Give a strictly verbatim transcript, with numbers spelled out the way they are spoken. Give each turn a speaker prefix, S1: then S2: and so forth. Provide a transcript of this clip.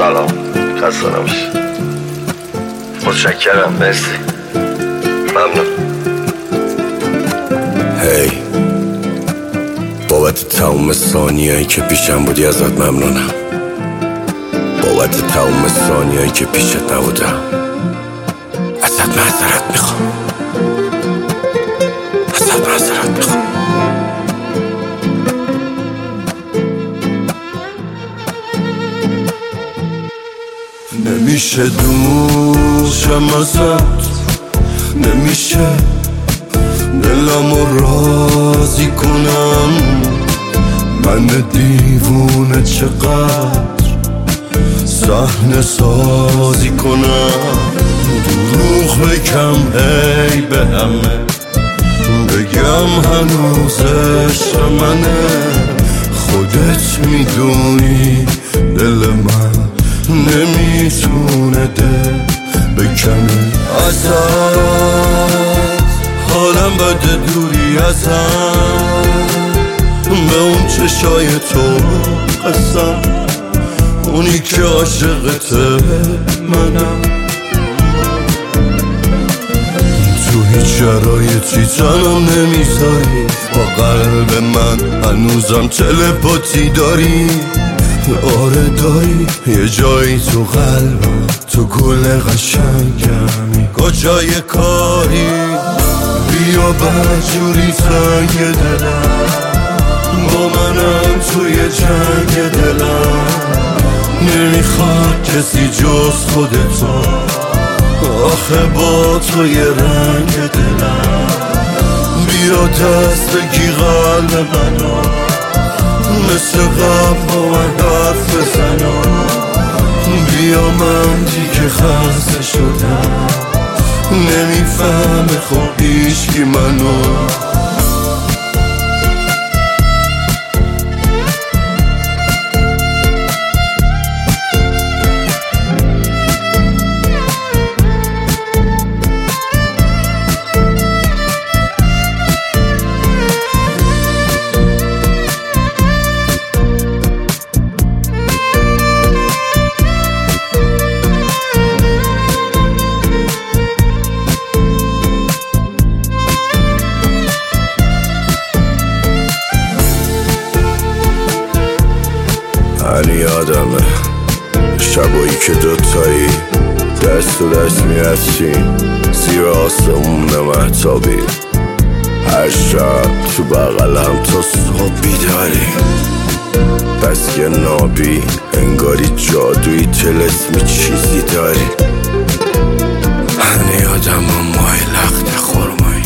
S1: سلام، خسته نباشی. متشکرم، مرسی، ممنون.
S2: هی hey. بابت تمام ثانیه‌ای که پیشم بودی ازت ممنونم. بابت تمام ثانیه‌ای که پیشت نبودم ازت معذرت میخوام. ازت معذرت میخوام. نمیشه دوشم ازت، نمیشه دلمو راضی کنم. من دیوونه چقدر صحنه سازی کنم. دروغ بگم هی به همه، بگم هنوز عشق منه. خودت میدونی دل من نمیتونه دل بکنه ازت. حالم بده دوری ازم، به اون چشای تو قسم. اونی که عاشقته منم. تو هیچ شرایطی تنم نمیذاری، با قلب من هنوزم تلپاتی داری. آره داری یه جایی تو قلبم، تو گل قشنگمی. کجای کاری بیا بجوری تنگ دلم، با منم توی جنگ دلم. نمیخواد کسی جز خودتو، آخه با توی رنگ دلم. بیا دست بگی قلب منو، مثل قبل با من حرف بزنم. بیا من دیگه خسته شدم، نمیفهمه خب هیچکی منو. من یادمه شبایی که دوتایی دست تو دست میرسیم زیر آسمون مهتابی. هر شب تو بغلم تا صبح بیداری. دست که نابی انگاری جادویی طلسمی چیزی داری. من یادمه مای لخت خورمایی